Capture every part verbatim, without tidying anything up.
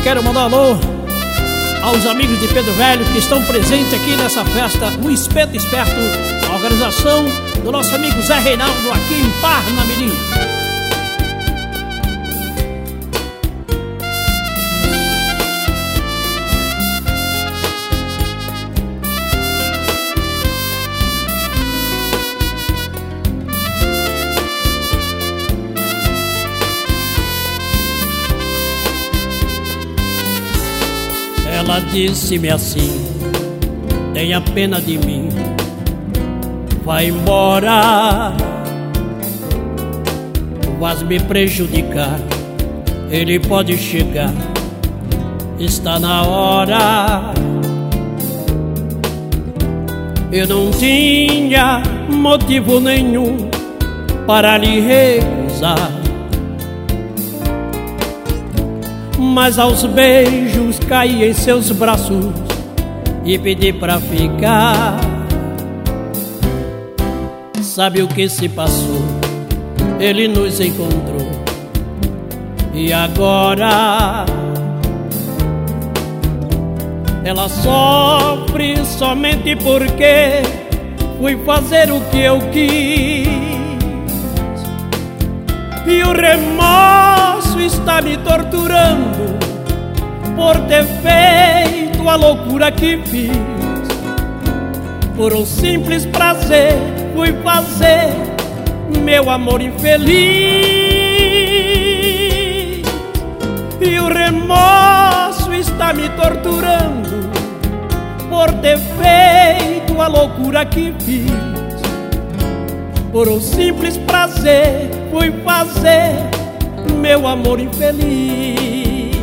quero mandar um alô aos amigos de Pedro Velho que estão presentes aqui nessa festa, o Espeto Esperto, a organização do nosso amigo Zé Reinaldo aqui em Parnamirim. Ela disse-me assim: tenha pena de mim, vai embora, vais me prejudicar, ele pode chegar, está na hora. Eu não tinha motivo nenhum para lhe recusar, mas aos beijos caí em seus braços e pedi pra ficar. Sabe o que se passou? Ele nos encontrou e agora ela sofre somente porque fui fazer o que eu quis, e o remorso está me torturando por ter feito a loucura que fiz. Por um simples prazer fui fazer meu amor infeliz, e o remorso está me torturando por ter feito a loucura que fiz. Por um simples prazer fui fazer meu amor infeliz.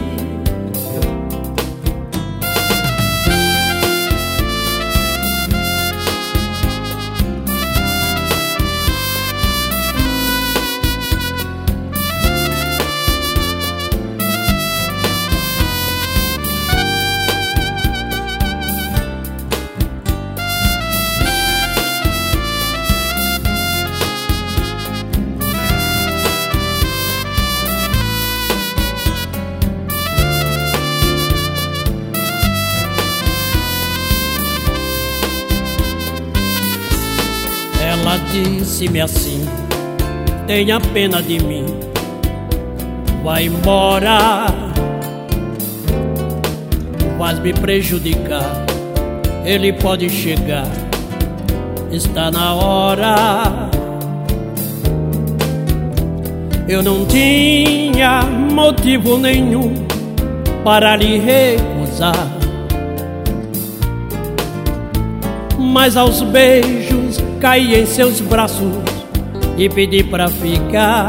Ela disse-me assim: tenha pena de mim, vai embora, vais me prejudicar, ele pode chegar, está na hora. Eu não tinha motivo nenhum para lhe recusar, mas aos beijos caí em seus braços e pedi pra ficar.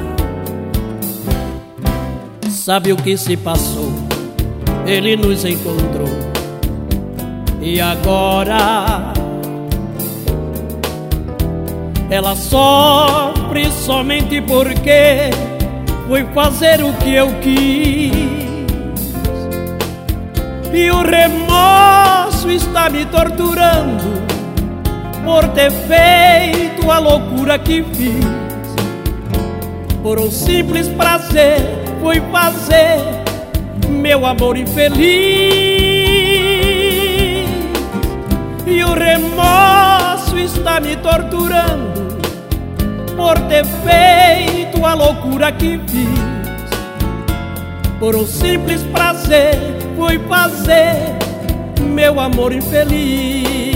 Sabe o que se passou? Ele nos encontrou e agora ela sofre somente porque fui fazer o que eu quis, e o remorso está me torturando por ter feito a loucura que fiz. Por um simples prazer fui fazer meu amor infeliz, e o remorso está me torturando por ter feito a loucura que fiz. Por um simples prazer fui fazer meu amor infeliz.